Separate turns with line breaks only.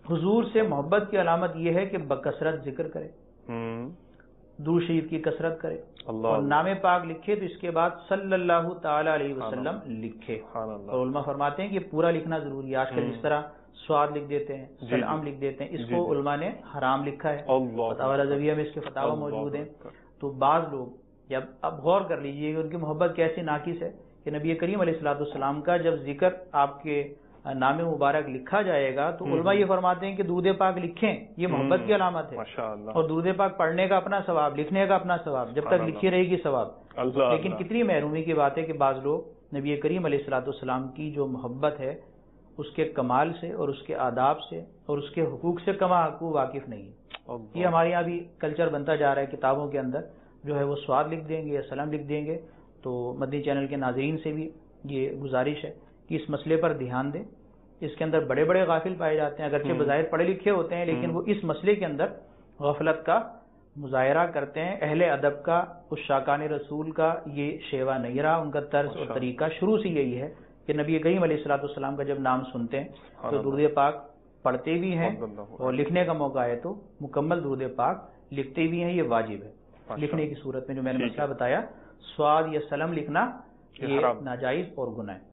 حضور سے محبت کی علامت یہ ہے کہ بکثرت ذکر کرے، درود شریف کی کثرت کرے، اور نام پاک لکھے تو اس کے بعد صلی اللہ تعالی علیہ وسلم لکھے۔ اور علماء فرماتے ہیں کہ پورا لکھنا ضروری ہے۔ آج کل جس طرح سواد لکھ دیتے ہیں، سلام لکھ دیتے ہیں، اس کو علماء نے حرام لکھا ہے، فتاوی رضویہ میں اس کے فتاوی موجود ہیں۔ تو بعض لوگ جب اب غور کر لیجئے کہ ان کی محبت کیسی ناقص ہے کہ نبی کریم علیہ الصلوۃ والسلام کا جب ذکر آپ کے نام مبارک لکھا جائے گا تو علماء یہ فرماتے ہیں کہ درود پاک لکھیں، یہ محبت کی علامت ہے، اور درود پاک پڑھنے کا اپنا ثواب، لکھنے کا اپنا ثواب، جب تک لکھی رہے گی ثواب۔ لیکن کتنی محرومی کی بات ہے کہ بعض لوگ نبی کریم علیہ الصلوۃ والسلام کی جو محبت ہے اس کے کمال سے اور اس کے آداب سے اور اس کے حقوق سے کما حقوق واقف نہیں۔ یہ ہمارے یہاں بھی کلچر بنتا جا رہا ہے، کتابوں کے اندر جو ہے وہ سواد لکھ دیں گے یا سلام لکھ دیں گے۔ تو مدنی چینل کے ناظرین سے بھی یہ گزارش ہے کہ اس مسئلے پر دھیان دیں۔ اس کے اندر بڑے بڑے غافل پائے جاتے ہیں، اگرچہ بظاہر پڑھے لکھے ہوتے ہیں لیکن وہ اس مسئلے کے اندر غفلت کا مظاہرہ کرتے ہیں۔ اہل ادب کا، عشاقان رسول کا یہ شیوا نہیں رہا، ان کا طرز اور طریقہ شروع سے یہی ہے کہ نبی کریم علیہ الصلوۃ والسلام کا جب نام سنتے ہیں تو درود پاک پڑھتے بھی ہیں، اور لکھنے کا موقع ہے تو مکمل درود پاک لکھتے بھی ہیں۔ یہ واجب ہے لکھنے کی صورت میں، جو میں نے مسئلہ بتایا سواد یا سلم لکھنا یہ ناجائز اور گناہ ہے۔